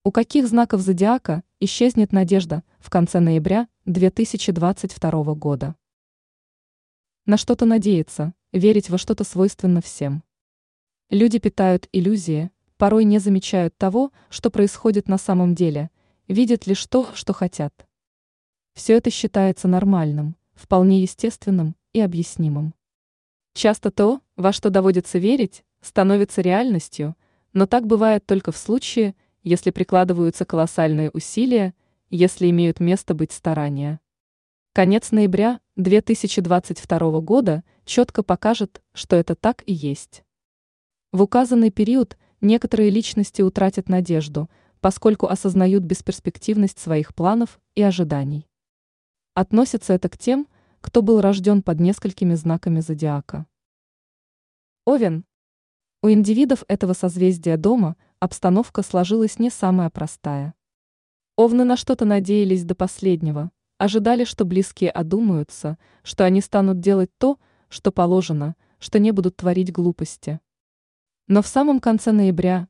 У каких знаков зодиака исчезнет надежда в конце ноября 2022 года? На что-то надеяться, верить во что-то свойственно всем. Люди питают иллюзии, порой не замечают того, что происходит на самом деле, видят лишь то, что хотят. Все это считается нормальным, вполне естественным и объяснимым. Часто то, во что доводится верить, становится реальностью, но так бывает только в случае, если прикладываются колоссальные усилия, если имеют место быть старания. Конец ноября 2022 года четко покажет, что это так и есть. В указанный период некоторые личности утратят надежду, поскольку осознают бесперспективность своих планов и ожиданий. Относится это к тем, кто был рожден под несколькими знаками зодиака. Овен. У индивидов этого созвездия дома обстановка сложилась не самая простая. Овны на что-то надеялись до последнего, ожидали, что близкие одумаются, что они станут делать то, что положено, что не будут творить глупости. Но в самом конце ноября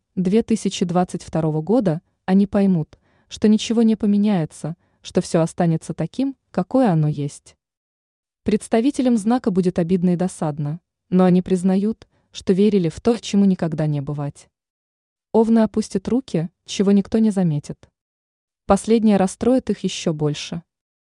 2022 года они поймут, что ничего не поменяется, что все останется таким, какое оно есть. Представителям знака будет обидно и досадно, но они признают, что верили в то, чему никогда не бывать. Овны опустят руки, чего никто не заметит. Последнее расстроит их еще больше.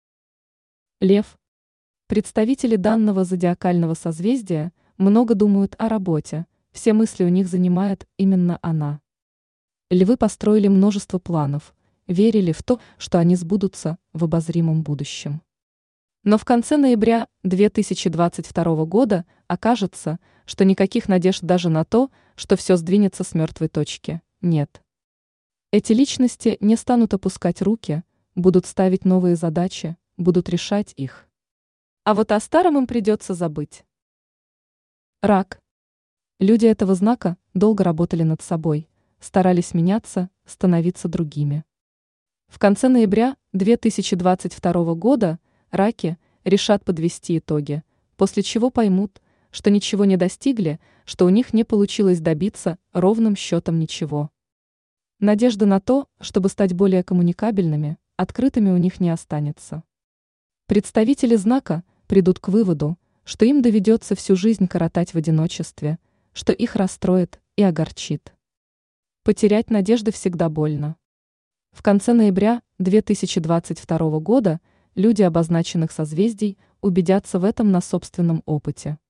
Лев. Представители данного зодиакального созвездия много думают о работе, все мысли у них занимает именно она. Львы построили множество планов, верили в то, что они сбудутся в обозримом будущем. Но в конце ноября 2022 года окажется, что никаких надежд даже на то, что все сдвинется с мертвой точки, нет. Эти личности не станут опускать руки, будут ставить новые задачи, будут решать их. А вот о старом им придется забыть. Рак. Люди этого знака долго работали над собой, старались меняться, становиться другими. В конце ноября 2022 года раки решат подвести итоги, после чего поймут, что ничего не достигли, что у них не получилось добиться ровным счетом ничего. Надежды на то, чтобы стать более коммуникабельными, открытыми у них не останется. Представители знака придут к выводу, что им доведется всю жизнь коротать в одиночестве, что их расстроит и огорчит. Потерять надежды всегда больно. В конце ноября 2022 года люди обозначенных созвездий убедятся в этом на собственном опыте.